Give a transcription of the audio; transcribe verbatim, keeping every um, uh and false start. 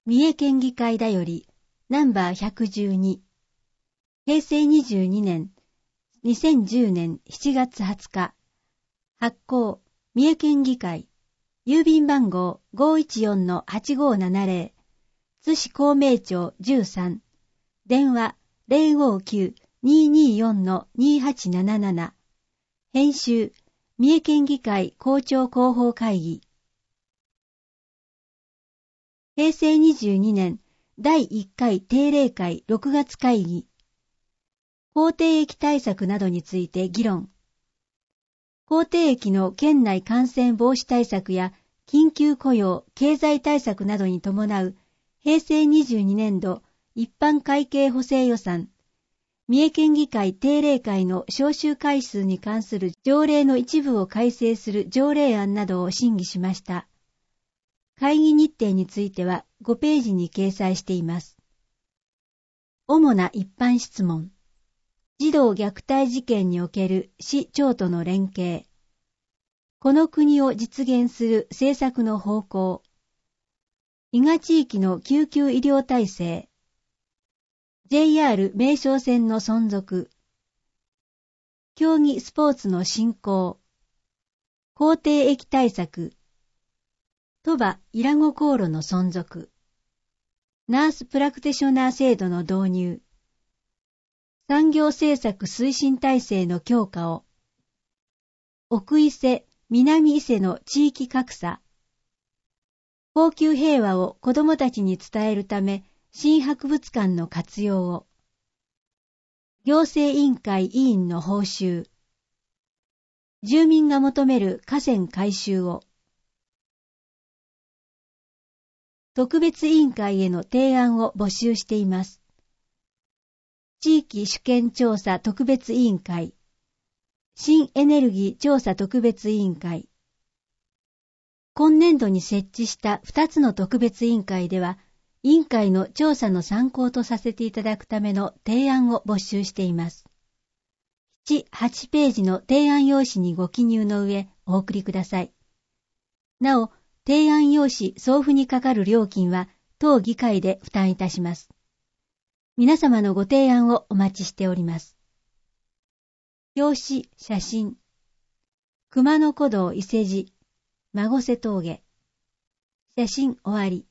三重県議会だよりナンバーひゃくじゅうに、平成にじゅうにねん、にせんじゅうねんしちがつはつか、発行、三重県議会、郵便番号 ごーいちよんのはちごーななぜろ、津市公明町じゅうさん、電話 ゼロごーきゅう にーにーよんのにーはちなななな、編集、三重県議会公聴広報会議。平成にじゅうにねんだいいっかい定例会ろくがつ会議。口蹄疫対策などについて議論。口蹄疫の県内感染防止対策や緊急雇用、経済対策などに伴う平成にじゅうにねんど一般会計補正予算、三重県議会定例会の招集回数に関する条例の一部を改正する条例案などを審議しました。会議日程についてはごページに掲載しています。主な一般質問。児童虐待事件における市町との連携。この国を実現する政策の方向。伊賀地域の救急医療体制。ジェイアール 名称線の存続。競技スポーツの振興。口蹄疫対策。鳥羽伊良湖航路の存続。ナースプラクティショナー制度の導入。産業政策推進体制の強化を。奥伊勢、南伊勢の地域格差。恒久平和を子どもたちに伝えるため、新博物館の活用を。行政委員会委員の報酬。住民が求める河川改修を。特別委員会への提案を募集しています。地域主権調査特別委員会。新エネルギー調査特別委員会。今年度に設置したふたつの特別委員会では、委員会の調査の参考とさせていただくための提案を募集しています。なな、はちページの提案用紙にご記入の上お送りください。なお、提案用紙送付にかかる料金は当議会で負担いたします。皆様のご提案をお待ちしております。表紙、写真。熊野古道伊勢路、孫瀬峠。写真終わり。